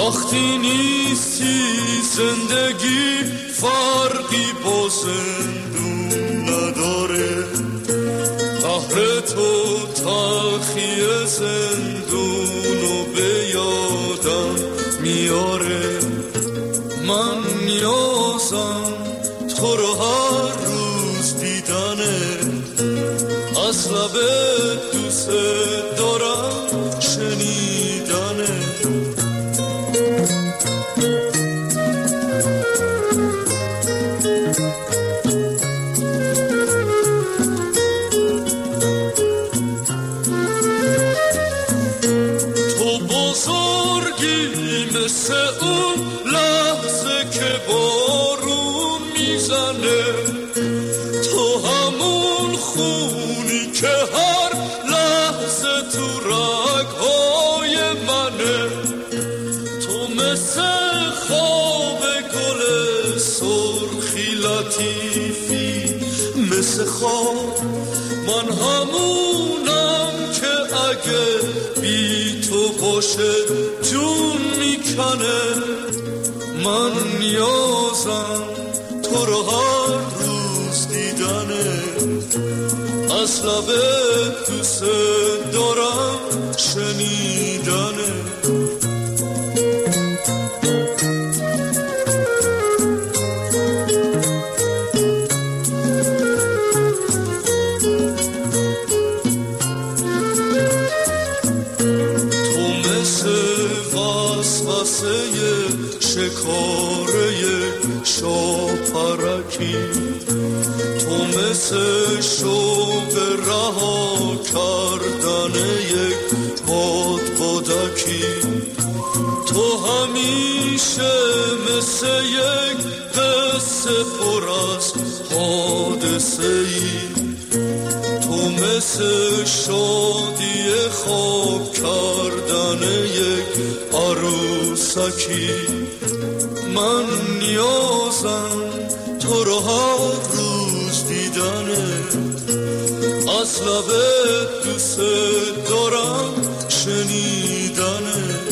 وقتی نیستی زندگی فرقی با زندون نداره، قهر تو تلخی زندونو به یادم میاره. من نیازم تو رو هر روز دیدنه، از لبت دوست دارم شنیدنه. تو بزرگی مثل اون لحظه که بارون میزنه، تو همون خونی که هر لحظه تو رگ‌های منه. تو مثل خواب گل سرخی لطیفی، مثل خواب من همونم که اگه بی تو باشه جون میکنه. من نیازم تو رو هر روز دیدنه، از لبت دوست دارم شنیدنه. شکاره شاپرکی، تو مثل شوق رها کردن یک بادبادکی، تو همیشه مثل یک قصه پر از حادثه ای، تو مثل شادی خواب کردن یک عروسکی. من نیازم تو رو هر روز دیدنه، از لبت دوست دارم شنیدنه.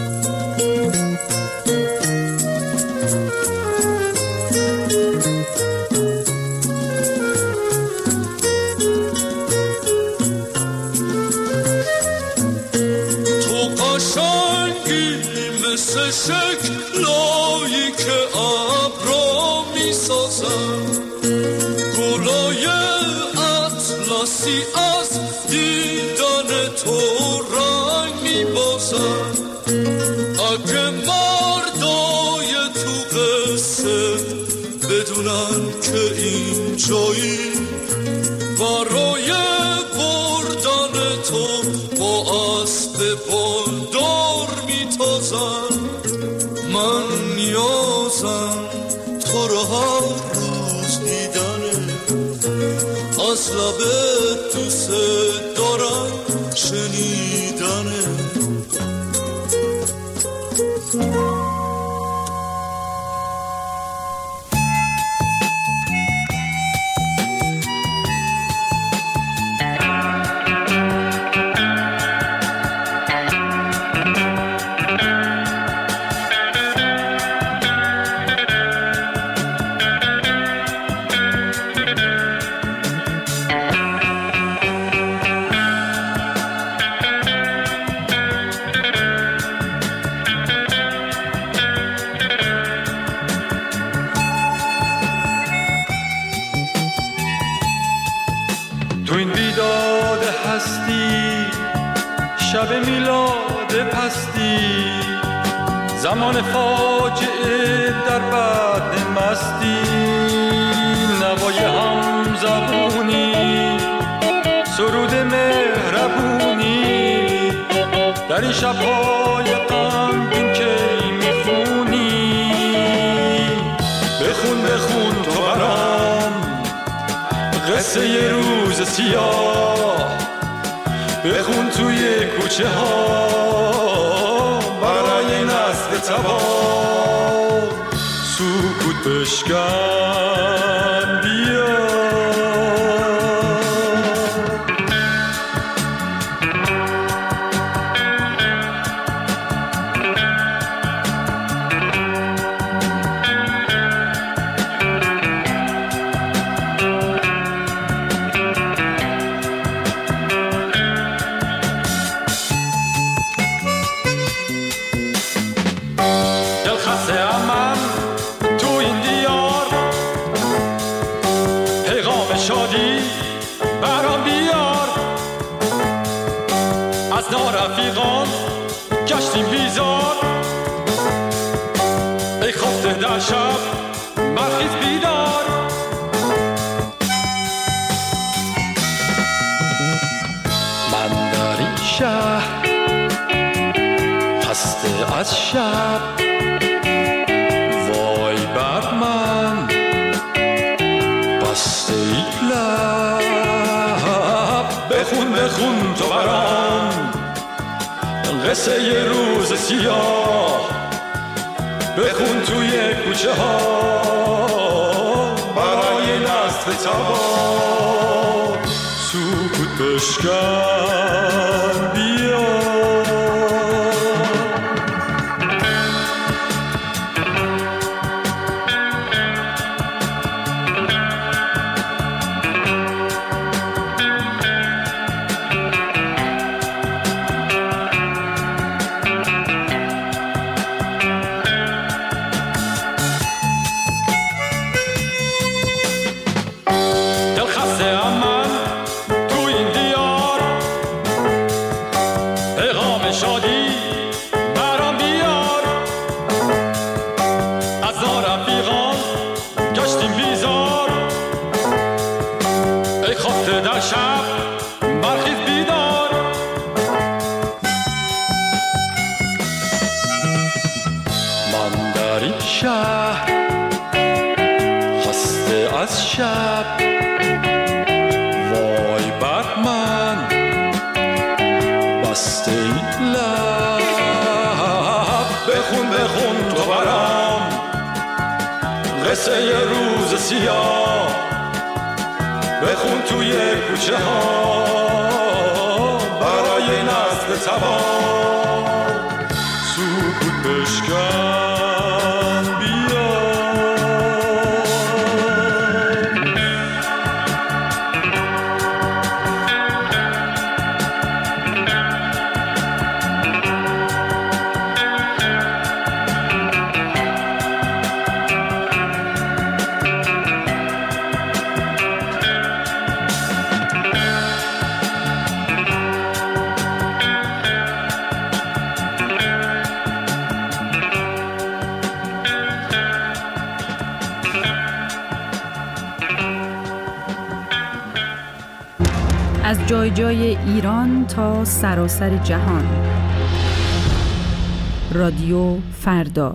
تو قشنگی مثل شکلایی که ابرا میسازن، گلای اطلسی از دیدن تو رنگ میبازن. اگه مردای تو قصه بدونن که این جایی برای بردن تو با اسب بالدار میتازن. من نیازم تو رو هر روز دیدنه، از لبت دوست دارم شنیدنه. تو این بیداد هستی، شب میلاد پستی، زمان فاجعه در بعد مستی، نوای هم زبونی، سرود مهربونی، در این شب‌های غمگین که میخونی. بخون بخون تو برام قصه یه روز سیاه، بخون توی کوچه ها برای نسل تباه. سکوت بشکن بیا، از نارفیقان گشتیم بیزار. ای خفته در شب برخیز بیدار. من در این شهر خسته از شب، وای بر من بسته ای لب. بخون تو برام قصه ی روز سیاه، بخون توی کوچه ها برای نسل تباه. سکوت بشکن بیا. بخون تو برام قصه ی روز سیاه، بخون توی کوچه ها برای نسل تباه. سکوت بشکن بیا. از جای جای ایران تا سراسر جهان. رادیو فردا.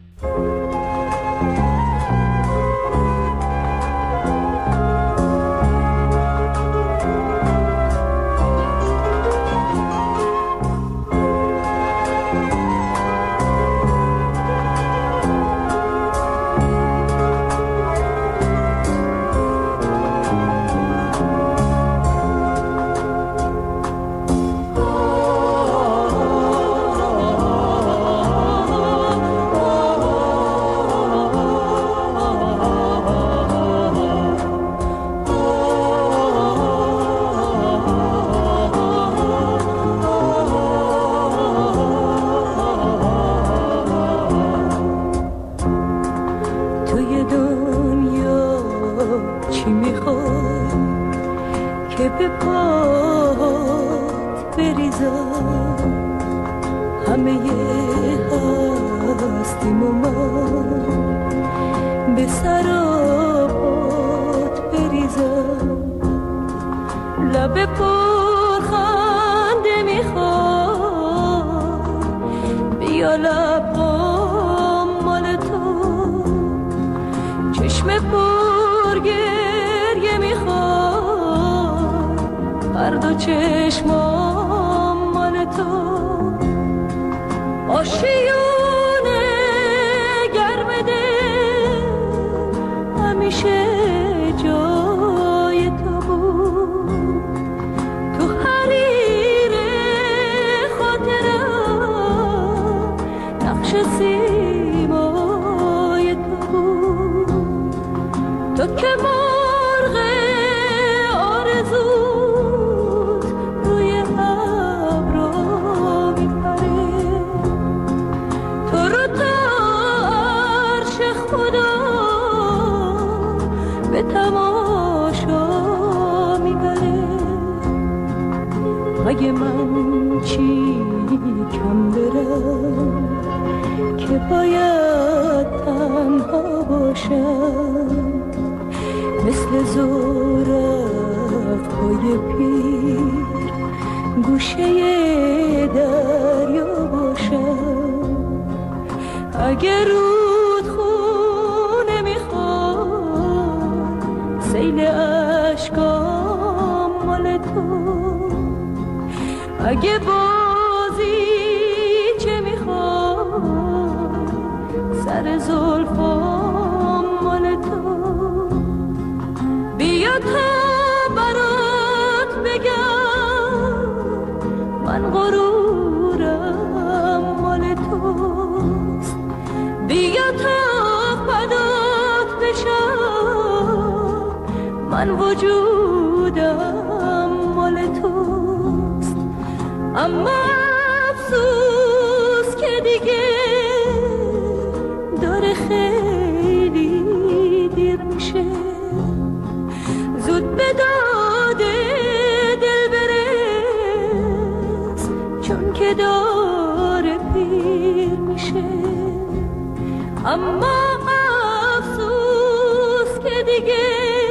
چشمام مال تو آشیونه گرم دل همیشه جای تو بود، تو حریر خاطرم نقش سیمای تو بود، تو که مرغ آرزو چی کم دارم که باید تنها باشم، مثل زورق های پیر گوشه دریا باشم. اگر رودخونه میخواد سیل اشکام مال تو، اگه بازی چه میخواد سر زلفام مال تو، بیا تا برات بگم من غرورم مال توست، بیا تا فدات بشم من وجودم مال توست. اما افسوس که دیگه داره خیلی دیر میشه، زود به داده دل برس چون که داره پیر میشه. اما افسوس که دیگه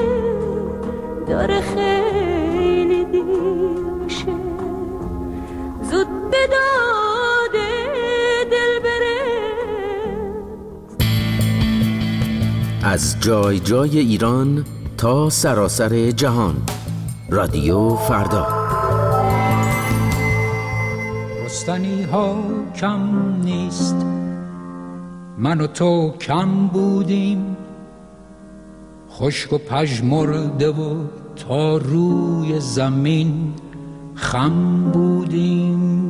داره خیلی دیر میشه، زود به داده دل برس. از جای جای ایران تا سراسر جهان، رادیو فردا. رستنی ها کم نیست، من و تو کم بودیم، خشک و پژمرده و تا روی زمین خم بودیم.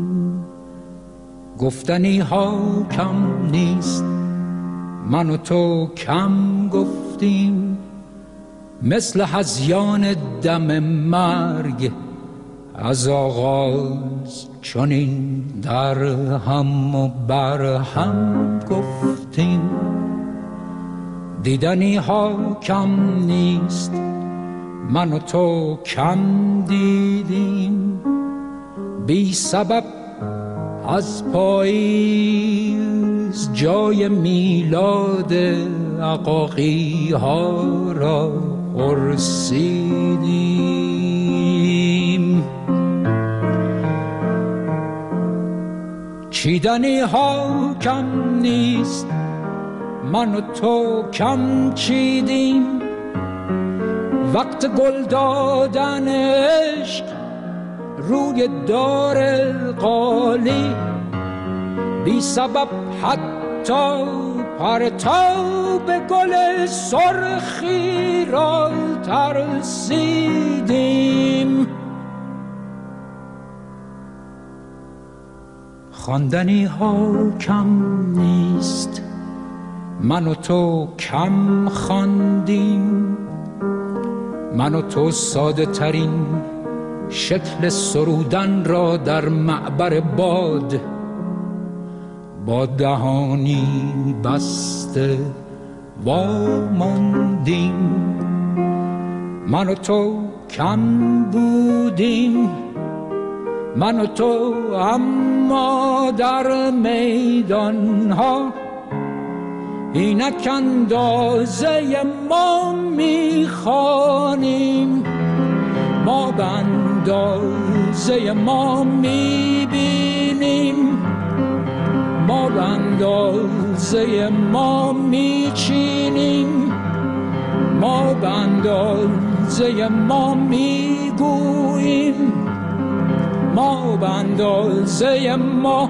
گفتنی ها کم نیست، من و تو کم گفتیم، مثل هذیان دم مرگ از آغاز چنین در هم و بر هم گفتیم. دیدنی ها کم نیست، من و تو کم دیدیم، بی سبب از پاییز جای میلاد عقاقی ها را پرسیدیم. چیدنی ها کم نیست، من و تو کم چیدیم، وقت گل دادن عشق روی دار القالی، بی سبب حتی پرتاب گل سرخی را ترسیدیم. خواندنی ها کم نیست، من و تو کم خواندیم، من و تو ساده ترین شکل سرودن را در معبر باد با دهانی بسته واماندیم. من و تو کم بودیم، من و تو اما در میدان ها اینک اندازه ما میخوانیم، ما به اندازه ما میبینیم، ما به اندازه ما میچینیم، ما به اندازه ما میگوییم، ما به اندازه ما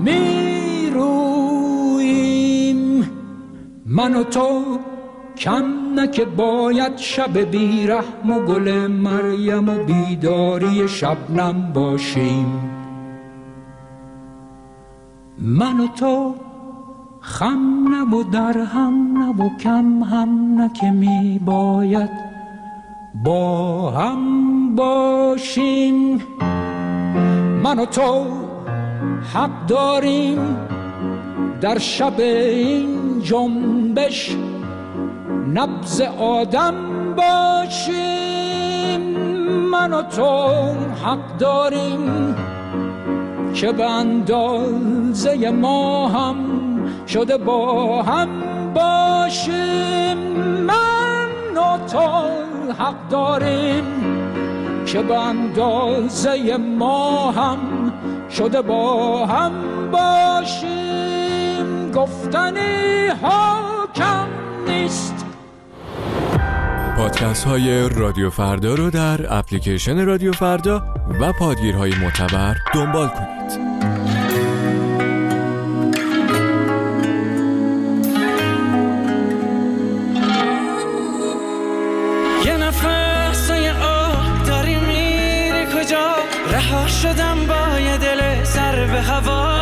میرویم. من و تو کم نه که باید شب بیرحم و گل مریم و بیداری شبنم باشیم، من و تو خم نه و در هم نه و کم هم نه که می باید با هم باشیم. من و تو حق داریم در شب این جنبش نبض آدم باشیم، من و تو حق داریم که به اندازه ما هم شده با هم باشیم. من و تو حق داریم که به اندازه ما هم شده با هم باشیم. گفتنی ها کم نیست. پادکست های رادیو فردا رو در اپلیکیشن رادیو فردا و پادگیرهای معتبر دنبال کنید. یه نفس یه آه داری میری کجا؟ رها شدم با یه دل سر به هوا.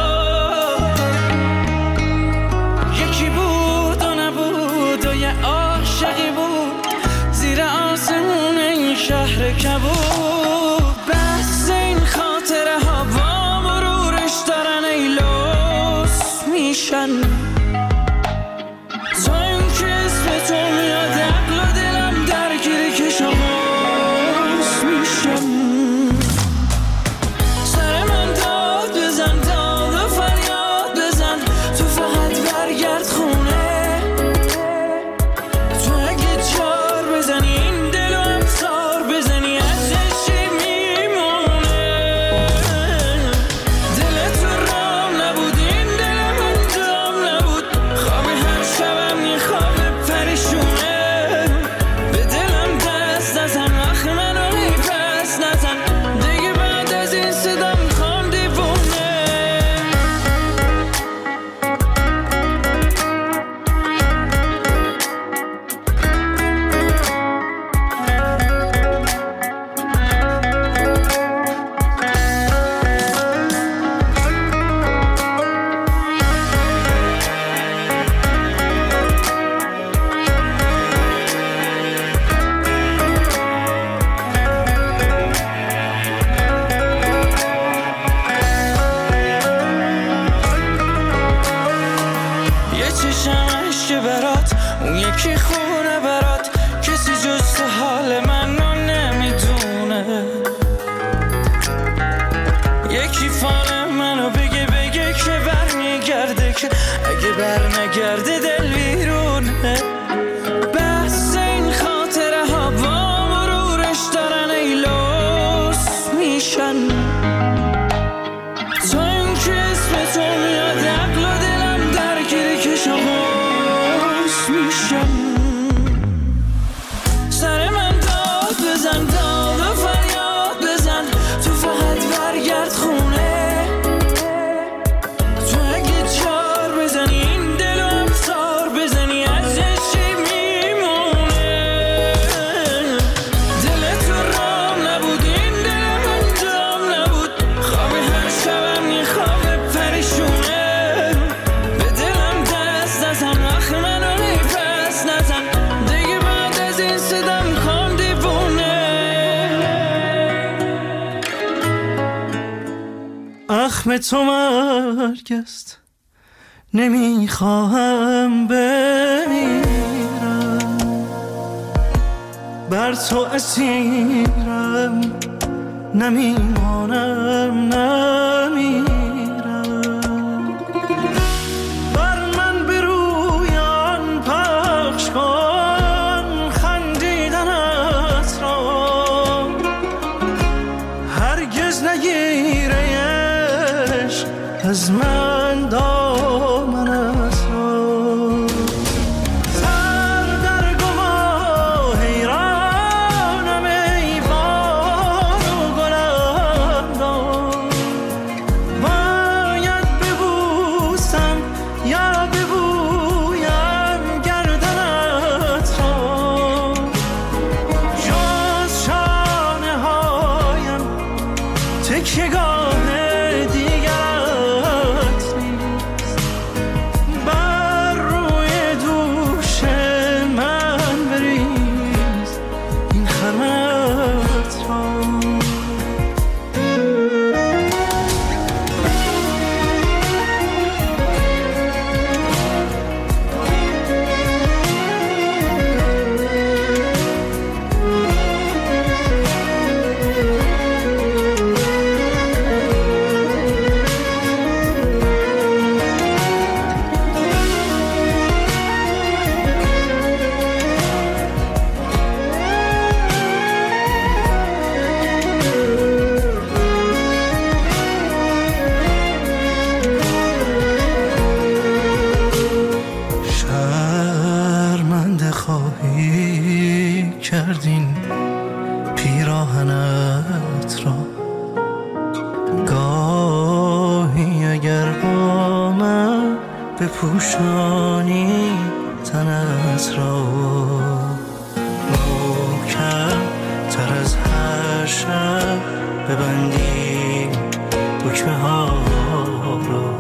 یکی بود و نبود و یه عاشقی بود زیر آسمون این شهر کبود. بس این خاطره ها با مرورش دارن ای لوس میشن. تا این که اسم تو میاد عقل و دلم درگیری که شماس میشن. سر من داد بزن، داد و فریاد بزن، تو فقط برگرد خونه. تو اگه جار بزنی این دل و امسار بزنی ازش چی میمونه؟ دل تو رام نبود این دل من دام نبود. خواب هر شبم یه خواب پریشونه. به دلم دست نزن، آخه منو هی پس نزن. دیگه بعد از این صدا میخوام دیوونه. یه چشمش که برات، اون یکی خونه برات. کسی جز تو حال منو نمیدونه. یکی فال منو بگه که بر نگرده، که اگه بر نگرده دل بیرونه. بس این خاطره ها با مرورش دارن ای لوس میشن. تا این که اسم تو میاد عقل و دلم درگیری که شماس میشن. سر من داد بزن، داد و فریاد بزن، تو فقط برگرد خونه. تو اگه جار بزنی این دل و امسار بزنی ازش چی میمونه؟ دل تو رام نبود این دل من دام نبود. خواب هر شبم یه خواب پریشونه. به دلم دست نزن، آخه منو هی پس نزن. دیگه بعد از این صدا میخوام دیوونه. اخم تو مرگ است، نمیخواهم بمیرم. بر تو اسیرم، نمیمانم نمیرم. بر من برویان پخش کن خندیدنت را. هرگز نگیره عشق از من دامنت را. سر در گما حیرانم ای باد و گلم را. باید ببوسم یا ببویم گردنت را. جز شانه هایم تکیه‌گاه دیگرت بپوشانی تنت را، محکم تر از هر شب ببندی دکمه ها را،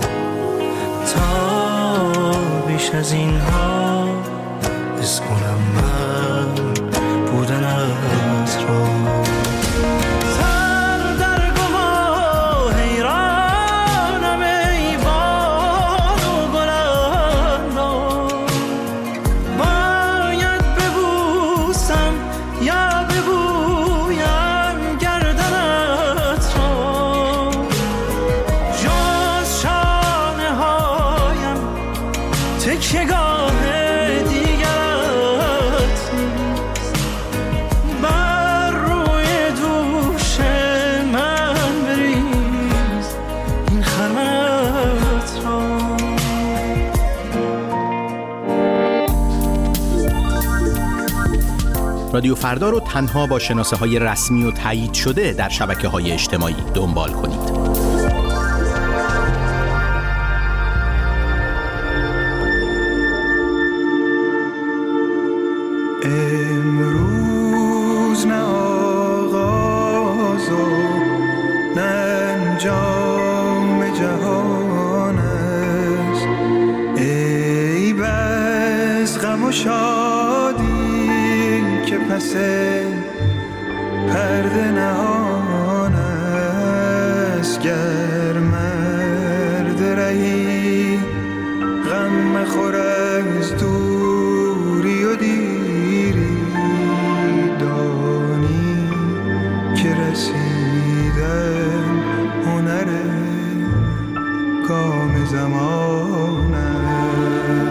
تا بیش از اینها حس کنم من بودنت را. رادیو فردا رو تنها با شناسه‌های رسمی و تایید شده در شبکه‌های اجتماعی دنبال کنید. امروز نه آغاز و نه انجام جهان است، ای بس غم و شادی که پس پرده نهان است. گر مرد رهی غم مخور از دوری و دیری، دانی که رسیدن هنر گام زمان است.